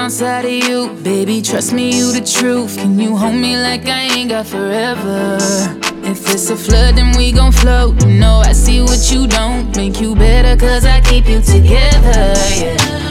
outside of you. Baby, trust me, you the truth. Can you hold me like I ain't got forever? If it's a flood, then we gon' float. You know I see what you don't. Make you better, cause I keep you together, yeah.